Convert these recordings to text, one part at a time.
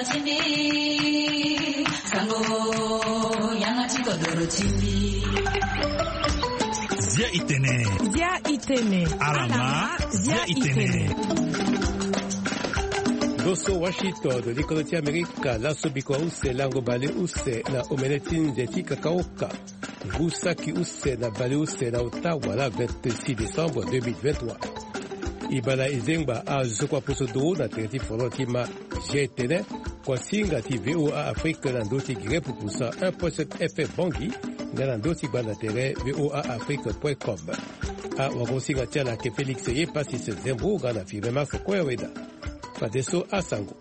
chimbi sango yanga chikodoro chimbi Zia itene alama zia itene Doso Washington de l'Économie América, la Sobiko Use, Lango Bale Use, na Omenetin Jetika Kaoka, Gusaki Use, na Bale Use, na Ottawa, la 26 décembre 2023. Ibala Izengba a Zokwa Posodo, na Terti Folotima Jetene, kwa Singa ti VOA Afrique, na Ndoti Gire Pupusa 1.7 FM Bangi, na Ndoti Bana Tere VOA Afrique.com. A Wagosinga Tiana ke Félix Ye Pasi se Zembo, Gana Five Mars Kweweda. Padeso a Sango.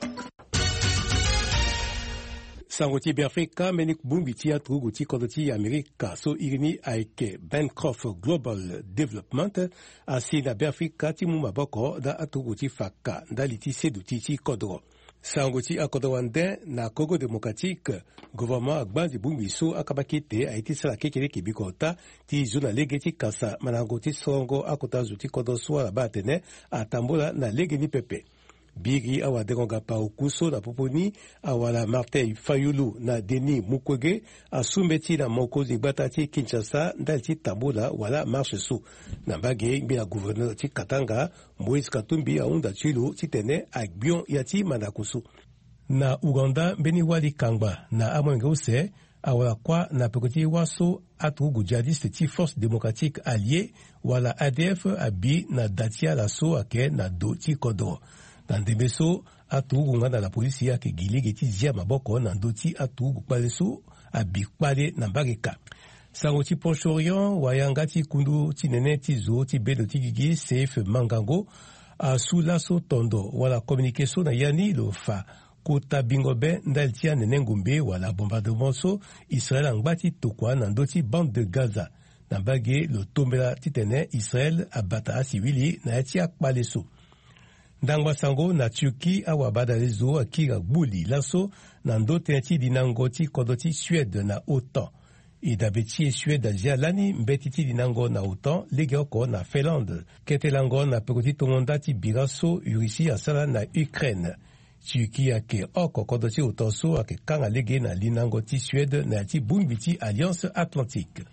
Sango ti Afrika menik bumbi ti atrugu ti kodoti Amerika so irini aike Bancroft Global Development asi na Afrika ti muma boko da atrugu ti faka dali ti sedu ti kodro. Sango ti akodowande na Congo Démocratique gouvernement agbandi bumbi so akabakite aiti sala kekele kibikota ti zona lege ti kasa manango ti songo akota zuti kodoso ala batene atambola na lege ni pepe. Bigi awa degonga pa ukuso na poponi awala Martin Fayulu na Denis Mukwege asumeti na mokozi gbata ti Kinshasa ndali ti tambola wala marche su na mbage mbila gouverneur ti Katanga Moïse Katumbi aunda tshilo ti tene agbion ya ti Manakusu. Na Uganda mbeni wali kangba na amwenge use awala kwa na pekoti waso atrugu jadiste ti Force Démocratique Alliée wala ADF abi na datia la so ake na do ti kodro. Nandemeso atugu ngana la polisi yake gilege ti zia maboko na ndoti atugu kwaleso abikpale na mbageka. Sango ti Proche-Orient wayanga ti kundu ti nene ti zo ti bedo ti gigi CF Mangango asula so tondo wala communication na yani lo fa kota bingobe ndali ti nene ngumbe wala bombardement so Israël angbati tokwa na ndoti bande de Gaza na mbage lo tombela ti tene Israël abata asiwili na yati akpale so. Ndangwa sango na Turki awa badalezo akira gbuli laso na ndote ti dinango ti kodoti Suède na OTAN. Idabeti Suède azia lani mbeti ti dinango na OTAN lege oko na Finlande. Kete lango na pekoti tomonda ti biraso Russie asala na Ukraine. Turki ake oko kodoti OTAN so ake kanga lege na linango ti Suède na ti bumbi ti Alliance Atlantique.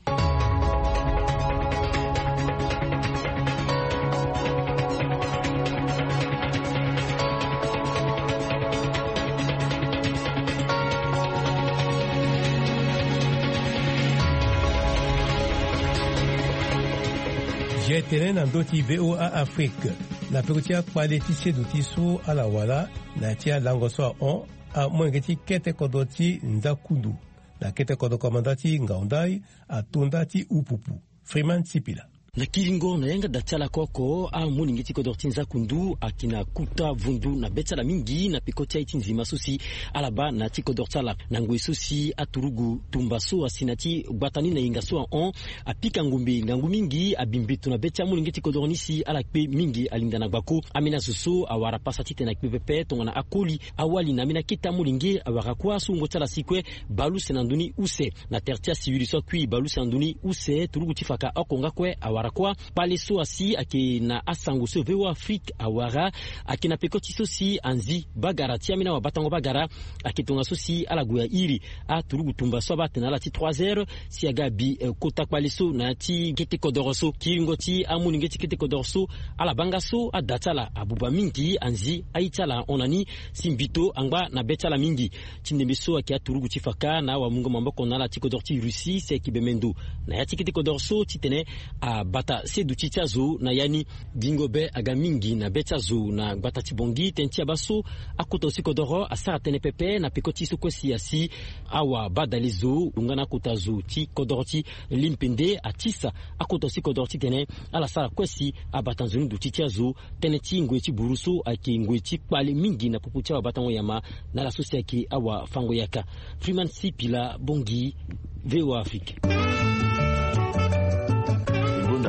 Jetene na ndoti VOA Afrique na perutia kwale ti sedu ti so ala wala na tia lango so on a mwenge ti kete kodoti nzakundu na kete kodo komandati ngaundai atonda ti upupu Freeman Sipila. Na kiringo na yenga datala koko a muningi ti kodorti nzakundu akina kuta vundu na betala mingi na pikotia iti nzima susi alaba na ti kodortala na ngwe susi aturugu tumbaso asinati gbatani na inga so on apika ngumbi ngangu mingi abimbitu na betia muningi ti kodornisi ala kpe mingi alinda na gbako amina suso awara pasati te na kpe pepe tongana akoli awali na mina kita muningi awara kwa su ngotala sikwe balu senanduni use na tertia siwili so kui balu senanduni use turugu tifaka okonga kwe awara kwa pale so asi ake na asango so VOA Afrique awara ake na pekoti so si anzi bagara tia mina wa batango bagara ake tonga so si ala guya iri a turugu tumba so batena la ti 3h si agabi kota pale so na ti kete kodoroso kiringo ti amuni ngeti kete kodoroso ala banga so adatala abuba mingi anzi aitala onani simbito angba na betala mingi tindembe so ake aturugu tifaka na wa mungo mamboko na la ti kodorti Russie se kibemendo na ya ti kete kodoroso titene a bata sedu chichazo na yani bingobe aga mingi na betazo na bata tibongi tentia baso akoto sikodoro asara tene pepe na pikoti sukosi asi awa badalizo ungana kotazo ti kodorti limpende atisa akoto sikodorti tene ala sara kwesi abatanzoni du chichazo tene ti ngweti buruso aki ngweti pale mingi na puputia wa batango yama na la sosi aki awa fango yaka Freeman Sipila Bongi VOA Afrique.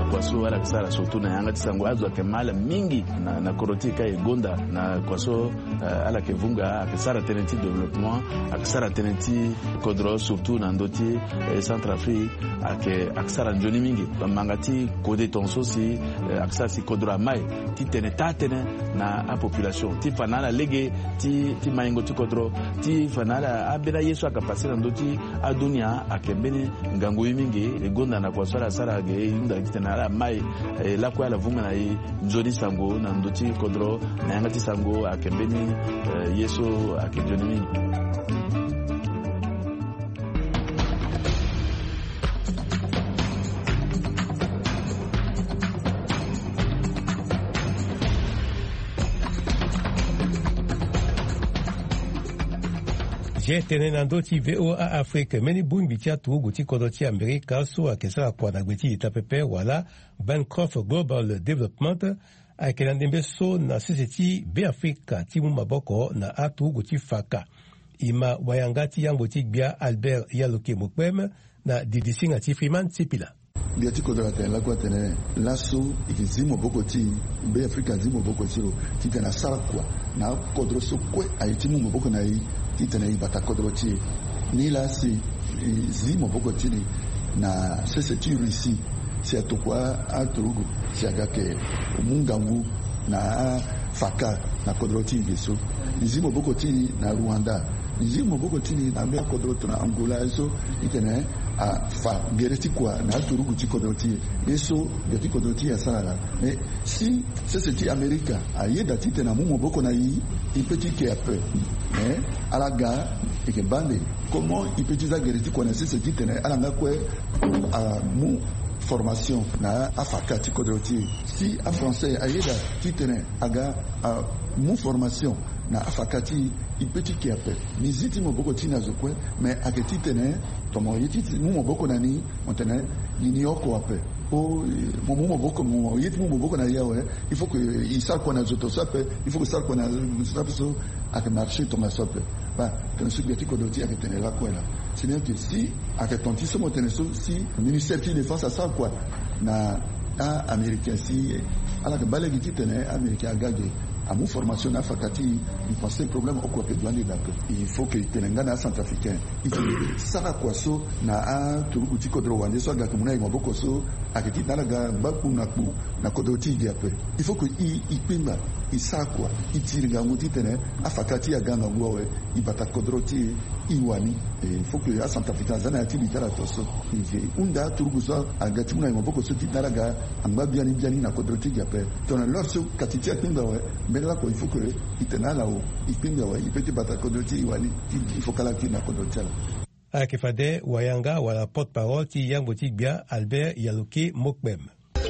kwa so ala kisara surtout na yanga tisango azo ke mala mingi na koroti kai gonda na kwa so ala ke vunga akisara tenenti développement akisara tenenti kodro surtout na ndoti Centrafrique akisara njoni mingi mangati kode tonso si akisara si kodro mai ti tenetane na a population ti fanala lege ti maingo ti kodro ti fanala abela yesu akapasira ndoti adunia akembene ngango mingi gonda na kwa sala sara ge inda kitana mai la kwa la vunga na njoni sango na ndoti kodro na yanga ti sango akembene yesu akejoni mingi. Tene na ndoti VOA Afrique meni bumbi tia tugu ti kodoti Amerika so akesa kwa na gweti itapepe wala Bancroft Global Development akela ndembe so na siseti be Afrika ti mu maboko na atugu ti faka ima wayangati yango ti bia Albert Yaloke Mokwem na didisinga ti Freeman Tipila biati kodora tena kwa tena laso ikizimo boko ti be Afrika zimo boko ti tena sarakwa na kodro so kwe aitimu maboko na yi titana ibata kodroti ni la si zimo boko tini na seseti Russie si atokwa aturugu si agake mungangu na faka na kodroti geso zimo boko tini na Rwanda zimo boko tini na mbia kodroti na Angola eso itene a fa gereti kwa na aturugu ti kodroti eso gereti kodroti ya sala mais si seseti America ayeda titana mumo boko na yi ipeti ke après à la gare et que bande comment il peut dire guériti connaître ce qui tenait à la ngakwe à mon formation na afaka ti kodoti si en français ayeda qui tenait aga à mon formation na afaka ti il peut dire qui appelle niziti mo boko tina zokwe mais aketi tenait tomo yiti mo boko nani on tenait l'inioko appelle oh mon boko mon yiti mo boko na yawe il faut que il sait qu'on a zoto sape il faut que ça qu'on a sape so à marcher ton sope bah quand ce biati kodoti avec tenir la quoi là c'est bien que si avec ton tisse mo tenir si ministère de défense à ça quoi na américain si ala que balé qui tenait américain gagé à mon formation na fakati il pensait problème au quoi que douane d'accord il faut que tenengana centrafricain il sara quoi so na turugu ti kodro wande so ga kumuna iboko so akiti dalaga baku na kodoti diape il faut que il pimba il sa quoi il tire ganguti tene afakati ya ganga ngwawe ibata kodroti iwani il faut que centrafricain zana ati bitala toso unda turugu so agati muna iboko so ti dalaga amba biani na kodroti diape tona lorso katiti pimba we là il faut que il tenait là-haut il peut battre kodoti iwani il faut qu'ala kina kodoti là akifade wayanga wala porte-parole ti yango ti bia Albert Yaloke Mokwem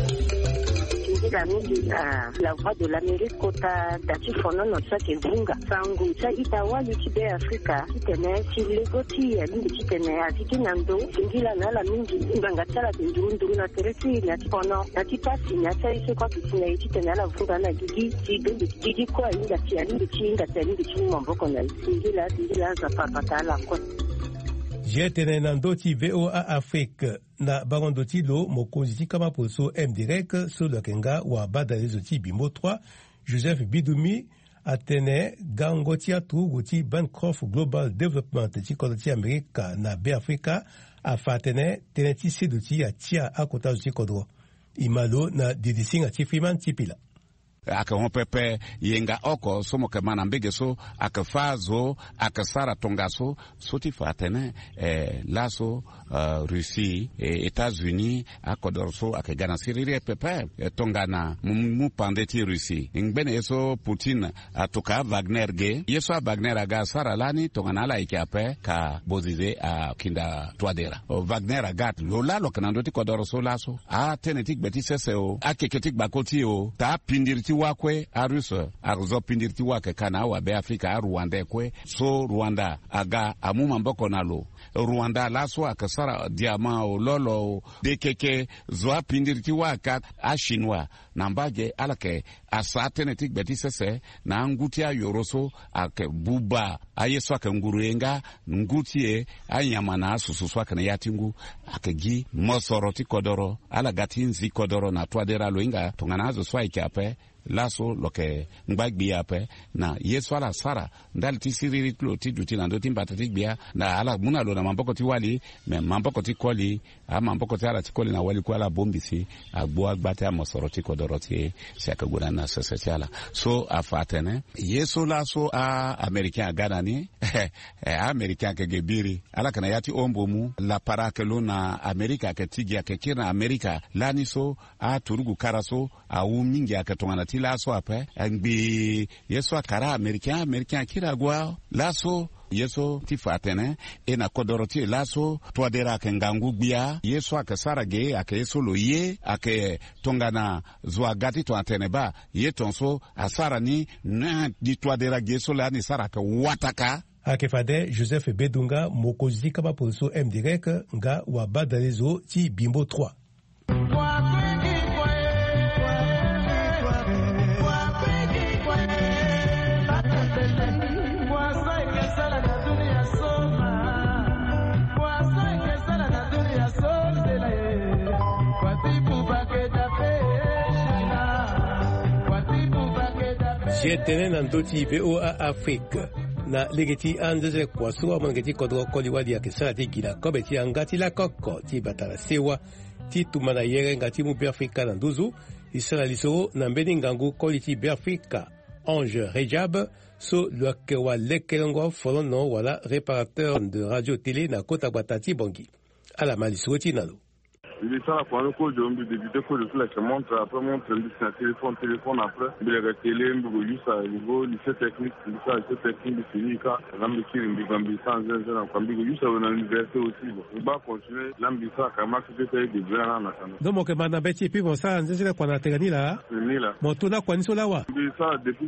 la voix de l'Amérique kota dati fono no sake vunga sangu sa itawali ti be Afrika tene ti legoti ya lingi ti tene atiki nando ngila na la mingi nganga tsala ndundu na teresi na ti fono na ti pasi na sa ise kwa kitine ti tene la vunga na gigi ti bendi gigi kwa inga ti ya lingi ti inga ti lingi ti mboko na ngila za papata la kwa jetene na ndoti VOA Afrique na barondo ti lo mokonzi ti kama poso MDirect so lo kenga wa bada lezo ti bimbo 3 Joseph Bidumi atene gango ti atugu ti Bancroft Global Development ti kodo ti Amerika na be Afrika afatene tene ti sedo ti ya tia akota ti kodro imalo na didisinga ti Freeman Tipila aka hopepe yenga oko somo ke mana mbege so aka fazo aka sara tongaso soti fatene laso Russie États-Unis akodorso aka gana sirire pepe tongana mu pandeti Russie ngbene yeso Putin atoka Wagner ge yeso Wagner aga sara lani tongana la ikape ka bozize a kinda twadera Wagner agat lola lokanando ti kodorso laso a tenetik beti seseo akeketik bakoti o ta pindirti wakwe aruso arzo pindirti wake kana wa be Afrika Rwanda kwe so Rwanda aga amuma mboko nalo Rwanda laso akasara diama o lolo dekeke zo pindirti waka a Chinois nambaje alake asatene tik beti sese na nguti a yoroso ake buba ayeso ake nguruenga ngutie anyama na asususu ake na yatingu ake gi mosoro ti kodoro ala gatinzi kodoro na twadera loinga tonganazo swa ikape laso loke ngbagbi ape na yeso ala sara ndal ti siriri klo ti duti na ndoti mbata ti gbia na ala muna lo na mamboko ti wali me mamboko ti koli a mamboko ti ala ti koli na wali ko ala bombisi agbo agbate amosoro ti kodoro ti se akaguna na sese ala so afatene yeso laso a american gana ni american ke gebiri ala kana yati ombo mu la parake lo na america ke tigi ke kira america lani so a turugu karaso a umingi akatongana ti laso ape ngbi yeso akara american kira gwa laso yeso ti fatene ena kodoro ti laso twadera ke ngangu gbia yeso akasara ge ake yeso lo ye ake tongana zwa gati to antene ba ye tonso asara ni na di twadera ge yeso la ni sara ke wataka akefade Joseph Bedunga mokozi kaba poliso MDREC nga wabadalezo ti Bimbo 3. Jetene nandoti VOA Afrique na legeti anzeze kwa suwa mangeti kodro koliwadi ya kisara ti gila kobe ti angati la koko ti batala sewa ti tumana yere ngati mu Afrika na nduzu isara liso na mbeni ngangu koli ti Afrika Ange Rejab so luake wa lekelongo folono wala réparateur de radio télé na kota batati bongi ala maliso ti nalo. Il est ça la première fois de débuter que le flash montre après montre le téléphone après le télé juste à niveau lycée technique de Finika l'ambition de Gambi sans un Gambi juste à l'université aussi on va continuer l'ambition à Kama qui fait des grands na sana donc que mana beti puis bon ça nzela kwa na tegani la mon tona kwa niso lawa ça depuis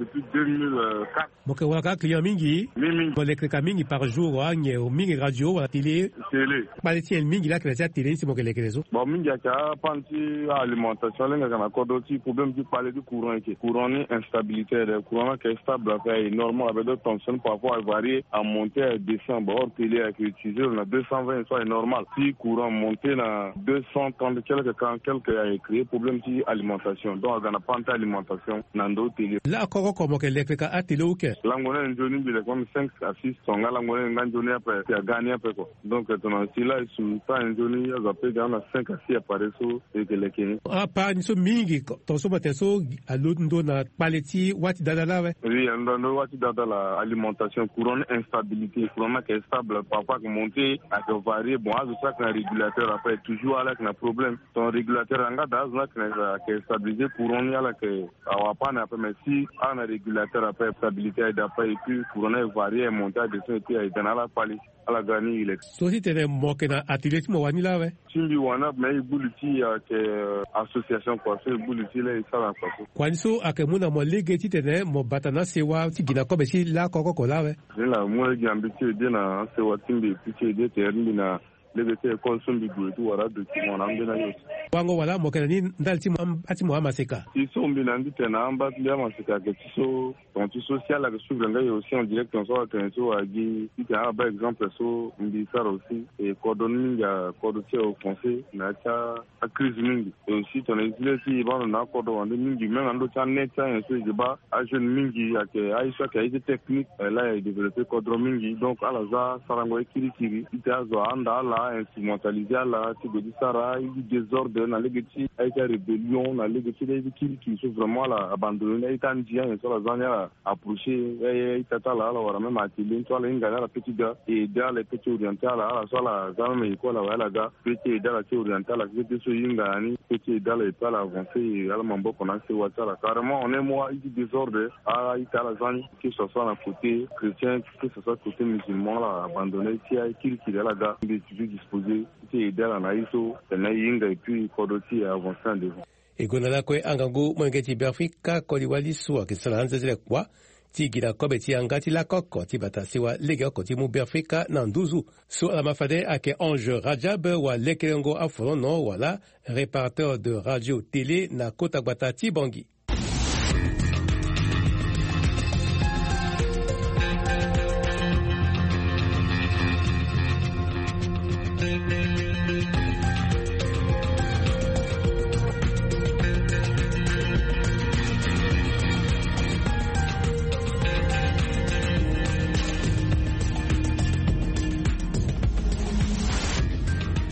2004 donc waka client mingi électrique mingi par jour anye mingi radio wala télé baleti mingi la que la télé c'est mon bon mingi aka panti alimentation lenga kana kodo ti problème du parler du courant ni instabilité de courant qui est stable après normal avec d'autres tensions parfois varier à monter à descendre hors télé avec utiliser on a 220 soit normal si courant monter na 230 quelques a créé problème ci alimentation donc on a panti alimentation nando télé la koko comme que l'électrique a télé ou que langona njoni bile comme 5 à 6 songa langona nganjoni après ya gagné après quoi donc ton si là sur temps njoni ya zape dans 5 à 6 appareils et que les Kenyans. Ah, pas ni so mingi, ton so mateso à l'autre na paleti wati dadala ouais. Oui, on wati dadala alimentation courant instabilité, courant qui est stable, parfois que monter à que varier, bon, à ça qu'un régulateur après toujours avec un problème. Ton régulateur en gars qui est stabilisé courant y a là que à pas après mais si un régulateur après stabilité d'après et puis courant est varié monter à descendre et dans la palette. Ala gani ile so si tene moke na atelier mo wani la we simbi wana me ibuliti ke association kwa so ibuliti le sala kwa so kwani so akemuna mo lege ti tene mo batana sewa ti gina ko be si la koko ko la we la mo le jambi ti de na sewa timbi ti de terni na lebe konsumbi du wara de timon ambena yo wango wala mo kana ni ndalti ati mo amaseka iso mbina ndite na amba ya maseka ke tiso ton social la suivre nga yo aussi en direct on so que so agi ti a par exemple so mbi sara aussi et coordonner ya coordonner au français na ta a crise mingi et aussi ton isle ti ba na coordonner mingi même ando ta net ça so je ba a jeune mingi ya ke aisha ke ite technique là il développer coordonner mingi donc ala za sarango ekiri ita zo anda la instrumentaliser la tigodi sara il désordre na legeti aita rébellion na legeti les qui sont vraiment là abandonné ita ndia et sur la zone approcher ita la wala même atelier toi la ngala la petite gars et dans les petits oriental la sur la zone ko la wala ga petit dans la oriental la petit so yinga ni petit dans les pas avancer ala mambo kona se wata la carrément on est moi il désordre à ita la zone que ce soit la côté chrétien que ce soit côté musulman la abandonné qui la ga disposé qui dans la iso na yinga et puis kodoti avancer devant e gonala kwe angangu mwengeti Afrika koliwali suwa kisalanze zile kwa ti gina kobe ti angati la koko ti batasiwa lege oko ti mu Afrika na nduzu so ala mafade ake Ange Rajab wa lekelengo afolono wala réparateur de radio télé na kota gbata ti bongi.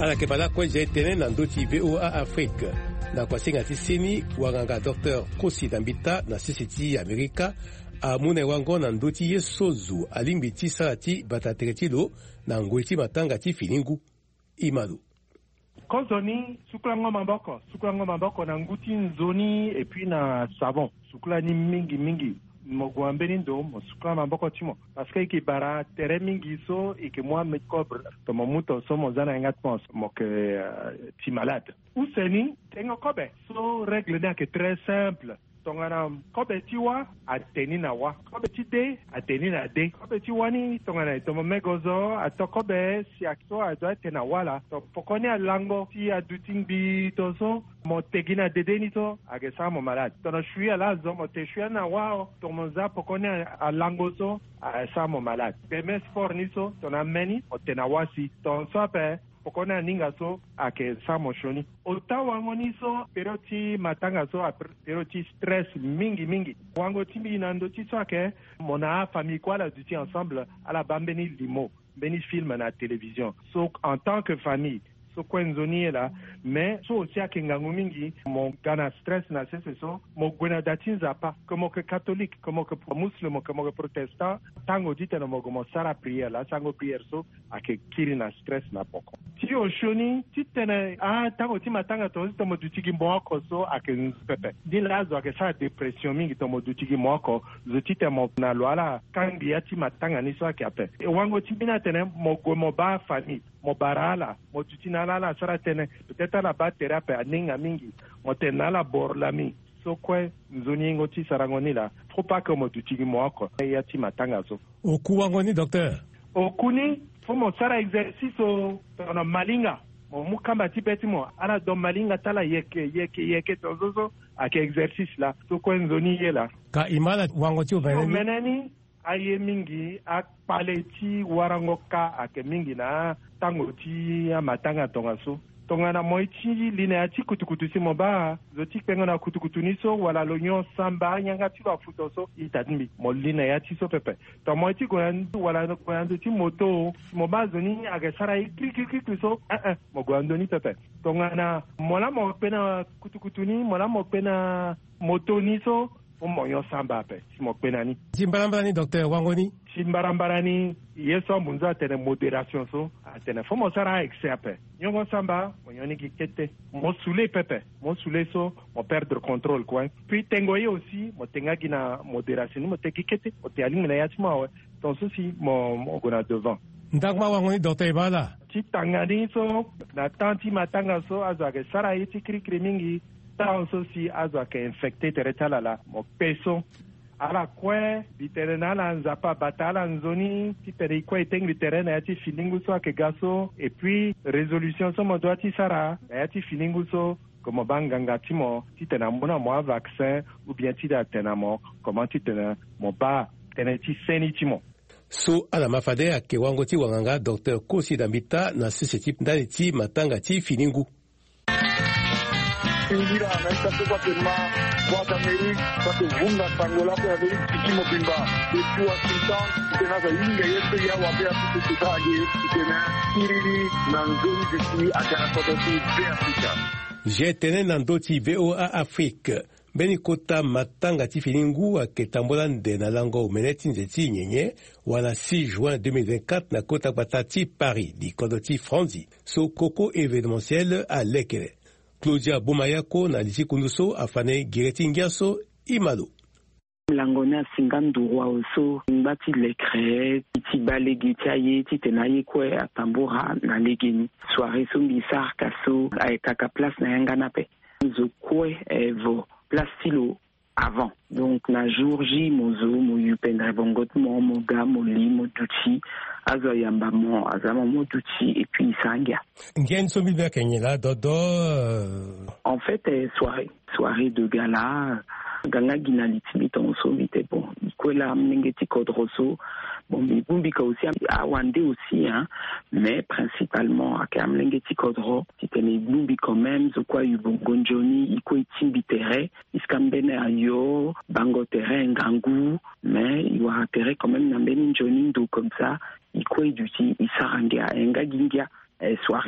ala ke bala kwa je tene na ndoti VOA Afrique na kwa singa tisini wanganga Dr. Kosi Dambita na sisiti Amerika amune wango na ndoti yesozu alimbiti salati batateretilo na ngweti matanga ti filingu Imadu. Kozoni sukulango maboko na nguti nzoni et puis na savon sukulani mingi mogwambeni ndo mosukula maboko timo parce que ikibara tere mingi so ikimwa mekobre to momuto so mozana ngatmos moke ti malade useni tengo kobe so règle na que très simple tongana kobe tiwa ateni na wa kobe ti de ateni na de kobe ti wani tongana to megozo atokobe si akto ado tena wala to pokoni alango ti aduting bi to so mo tegina dedeni to agesa mo malade to no shui ala zo mo te shui na wa to mo za pokoni alango so sa mo malade bemes forniso to na meni o tena wasi to so pe pokona ninga so ake samo shoni ota wangoni so pero ti matanga so pero ti stress mingi wango ti binando ti so ake mona famille quoi la du ti ensemble à la bambeni limo beni film na télévision so en tant que famille so kwenzoni là mais so aussi ake ngangu mingi mon gana stress na so mo gwena datinza pa comme que catholique comme que musulman comme que protestant tango dit na mo gomo sara prière la sango prière so ake kiri na stress na poko ti o shoni ti tene tango ti matanga to mo dutigi mboko so ake pepe di lazo ake sa depression mingi to mo dutigi mboko zo ti te mo na loala kangi ya ti matanga ni so ake ape wango ti bina tene mo gomo ba famille mo barala mo tutina la sara tene peut-être la ba thérapie aninga mingi mo tenala borlami so kwe nzoni ngoti sarangoni la faut pas que mo tutigi mwako ya ti matanga so okuwangoni docteur okuni faut mo sara exercice o na malinga mo mukamba ti beti mo ala do malinga tala yeke to so ake exercice la so kwe nzoni yela ka imala wangoti meneni aye mingi akpaleti warangoka ake mingi na tango ti matanga tonga so tonga na moiti line ya ti kutukutu si mo ba zo ti pengo na kutukutu ni so wala lonyo samba nyanga ti lo futo so itadmi mo line ya ti so pepe to moiti goyandu wala goyandu ti moto mo ba zo ni age sara ikri so mo goyandu ni pepe tonga na mola mo pena kutukutu ni mola mo pena moto ni so moyo samba pe mo penani simbarambarani docteur wangoni simbarambarani yeso munza tene modération so atene fo mo sara exerpe nyongo samba mo yoni kete mo soule pepe mo soule so mo perdre contrôle quoi puis tengoye aussi mo tenga gina modération mo te kete o te alinga ya timo donc ceci mo gona devant ndakma wangoni docteur bala ti tangani so na tanti matanga so azage sara yiti kri mingi so si azo ke infecté teretala la mo peso ala kwe biterena la nzapa batala nzoni ti tere kwe tengli terena ya ti filingu so ke gaso et puis résolution so mo doit ti sara ya ti filingu so como banganga ti mo ti tena mona mo vaccin ou bien ti da tena mo comment ti tena mo ba tena ti seni ti mo so ala mafade ake wango ti wanganga Dr. Kosi Dambita na sisi ndani ti matanga ti filingu Ingira na kwa tema kwa Amerika kwa kuvunga tangola kwa Amerika kimo pimba kwa Washington tena za inga yetu ya wapea tututaje tena kiriri na ngoni ziki akana kwa Afrika je tene na ndoti VOA Afrique beni kota matanga ti filingu aketambola nde na lango meneti nzeti nyenye wana 6 juin 2024 na kota batati Paris di kodoti Franzi so koko événementiel à Lekele Claudia Bumayako na lisi kunduso afane gireti ngiaso Imalo. Langona singandurwa oso mbati lekre ti balegi taye ti tenaye kwe atambura na legeni soirée so mbisar kaso ay kaka place na yangana pe zo kwe evo plastilo avant donc na jour J mozo mo yupendre bongot mo ga mo li mo duti azo yamba mo azama mo duti et puis sanga ngien so mi kenyela dodo en fait soirée de gala ganga gina litimita on vite bon kwela mnengeti kodroso bon bibumbika aussi awande aussi hein mais principalement akam mnengeti kodro titene bumbi quand même zo kwa yubongonjoni iko itimbitere iskambene ayo bango terrain ngangu mais il wa terrain quand même nambeni njoni ndo comme ça iko iduti isarangia enga gingia soirée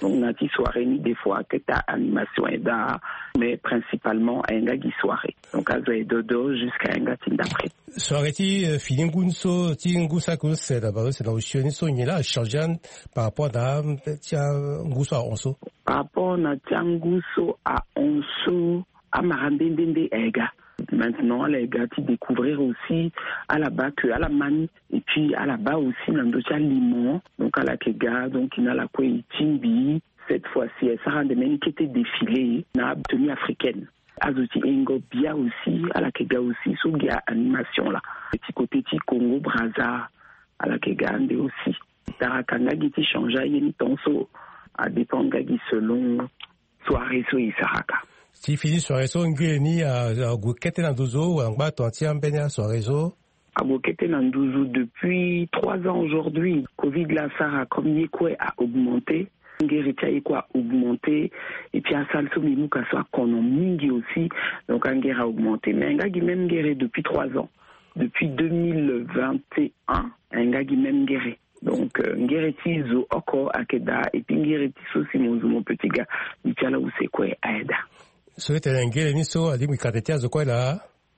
Donc on a dit soirée ni des fois que ta animation est d'art, mais principalement un gars qui soirée. Donc à dodo jusqu'à un gars d'après. Soirée ti filingunso ti ngusa ko c'est d'abord c'est dans le so ni là changeant par rapport à tia nguso à onso. Par rapport à tia nguso à onso à marandende ega. Maintenant, les gars, tu découvrir aussi à la bas que à la mani et puis à la bas aussi dans d'autres limon. Donc à la kega, donc il y a la quoi timbi. Cette fois-ci, ça rend des mêmes qui étaient défilés dans la tenue africaine. Azoti Engo Bia aussi à la kega aussi sous gars animation là. Petit côté petit Congo Brazza à la kega ande aussi. Tarakanga qui change à y tonso à dépendre gagi selon soirée so isaraka. Si fini sur réseau ngeni à Gokete Nanduzo ou en bas ton tien benya sur réseau à Gokete Nanduzo depuis 3 ans aujourd'hui. Covid la Sara comme yekwe a augmenté, ngeritia yekwe a augmenté et puis à salso mimuka soit konomingi aussi donc ngera a augmenté mais ngagi même guéré depuis 3 ans. Depuis 2021 ngagi même guéré. Donc ngereti zo oko akeda et puis ngereti so simozo mon petit gars nichala où c'est quoi aida. Souhaite l'engrais ni so ali mikatetia zo quoi là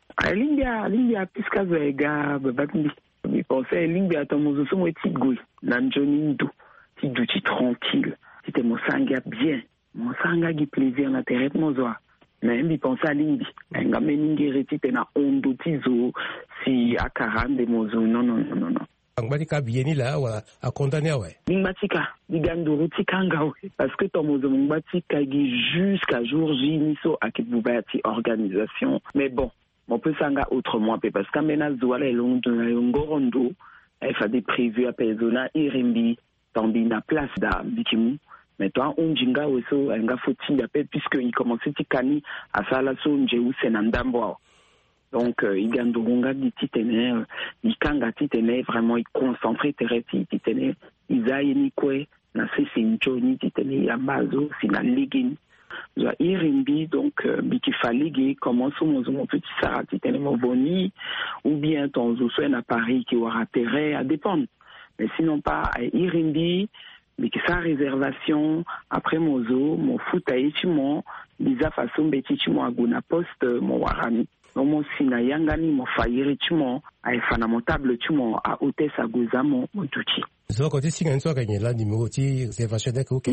Lindia piska zo ega babandi mi pensais lindia tomozo so moti goi nanjoni ndo ti duti tranquille c'était mon sanga bien mon sanga gi plaisir na terre mozo mais mi pensais à lindi nga meningeri ti na ondo ti zo si akarande mozo non Angbatika bieni là ou à condamner ouais. Ngbatika diganduru tikanga ouais parce que tomozo ngbatika gi jusqu'à jour J niso akibubati organisation mais bon on peut sanga autrement parce que mena zoala longo ngorondo il fa des prévus à pezona irimbi tambi na place da bikimu mais toi on jinga weso nga foti ya puisque il commençait tikani à sala so njeu senandambo. Donc, Igandurunga dit titene, Ikanga titene, vraiment, il concentré tereti titene, Isaïe Nikwe, na Sesinjo ni titene, Yambazo, Sina Ligin. Zoa Irimbi, donc, Bikifa Ligi, commence mon petit Sarah titene, Moboni, ou bien ton Zouswen à Paris qui aura terre à dépendre. Mais sinon pas à Irimbi, Bikisa réservation, après Mozo, mon foot à Ichimon, Lisa façon Betichimon à Guna Post, mon Warami. Mon sina yangani mo fayiri tumo ay fana motable tumo a hôtesse à Gozamo mon tuti. Zo côté singa nso gagner la numéro ti réservation de OK.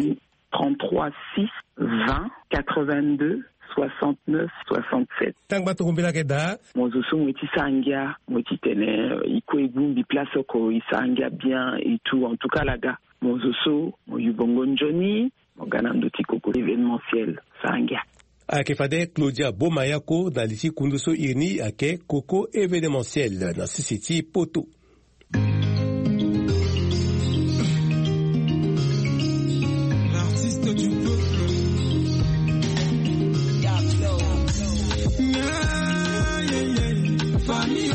33 6 20 82 69 67. Tang bato kumbila keda. Mozo so mweti sangia, mweti tene iko egumbi place ko isangia bien et tout en tout cas la gars. Mozo so mo yubongo njoni, mo ganando ti koko événementiel sangia. Ake fade Claudia Bomayako dans l'ici Kunduso Irni ake Coco événementiel dans City Poto. L'artiste du peuple. Famille,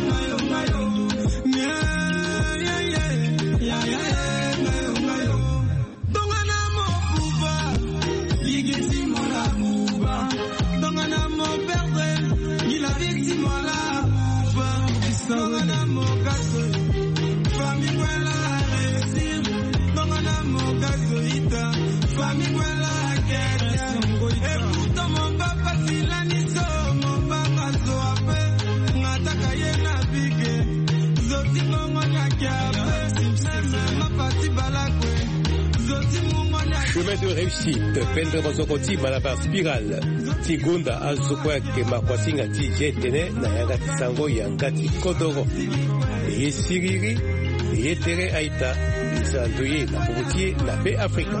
Chemin de réussite, Pendre Rosokoti, Malabar Spirale, Tigunda, Azokwa, Kemakwasinga, Tijetene, Nayanga Tisango, Yangati Kodoro, Eye Siriri, Eye Tere Aïta, Isandoye, La Poutier, La Paix Africa.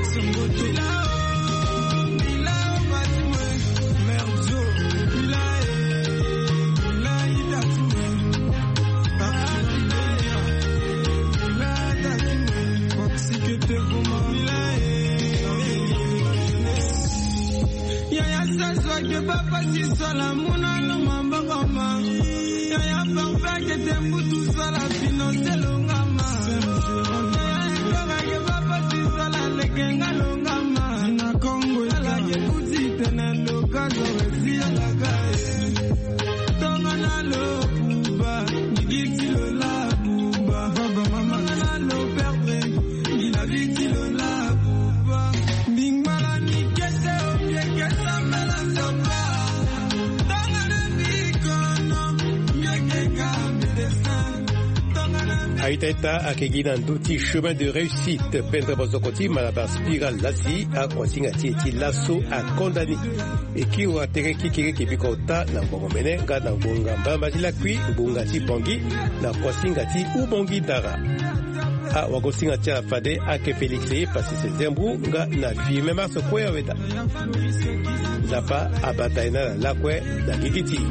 Que papa si sola muna no mamba kama ya ya papa que te mutu sola finance longama ya que papa si sola le kenga longama na Congo la que puti tenelo kazo si la gae tonga na lo buba ni lo la buba baba mama na lo perdre ni la vie lo la buba Aiteta akegina nduti chemin de réussite pendre bozokoti malabar spiral lasi a kwasingati eti lasso a condamné eki wa tere kikiri kibikota na ngomene nga na ngonga mbamba dilakwi ngongati bongi na kwasingati ubongi dara a wakosingati afade ake Félix pasi sezembu nga na fime maso kwe weta zapa abataina la kwe na gigiti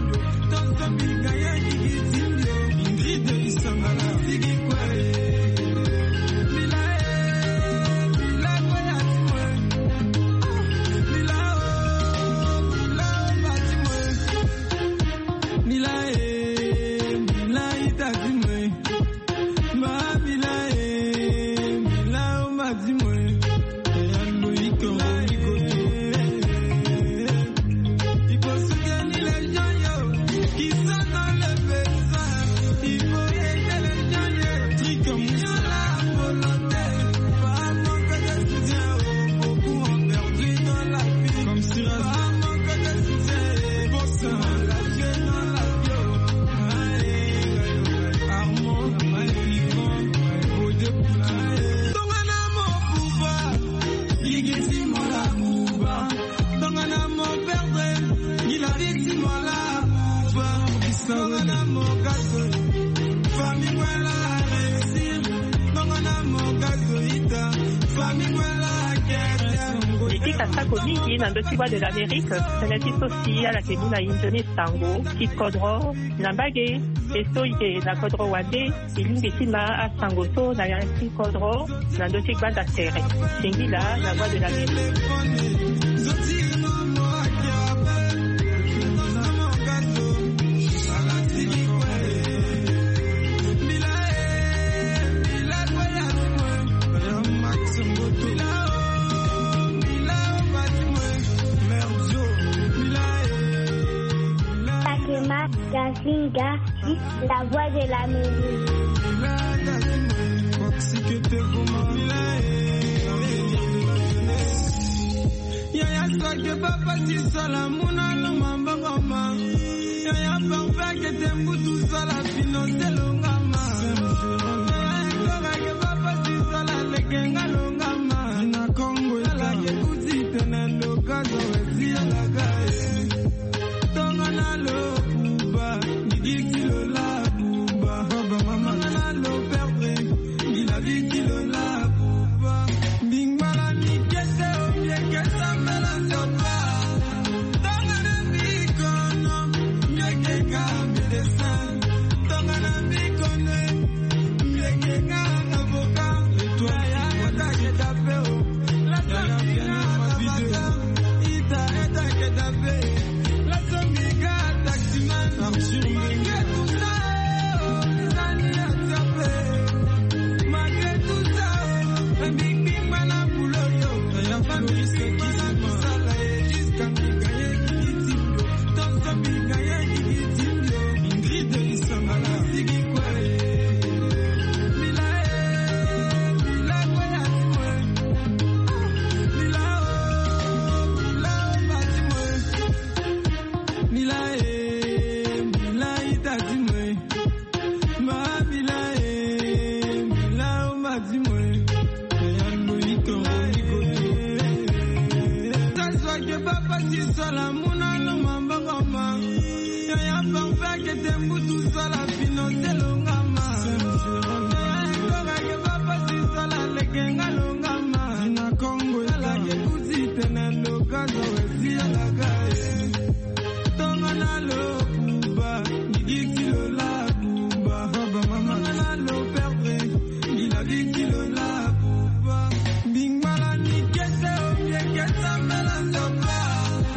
de l'Amérique, Senatis aussi à la Kenya Indonésie Tango, Kit Kodro, Nambage, Estoike, na Kodro Wade, Ilingetima à Sangoto, na Yansi Kodro, Nandotik Bandastere, Shingila, la voix de l'Amérique. Gazinga, la voix de l'Amérique.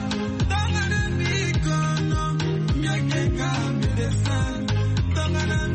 Don't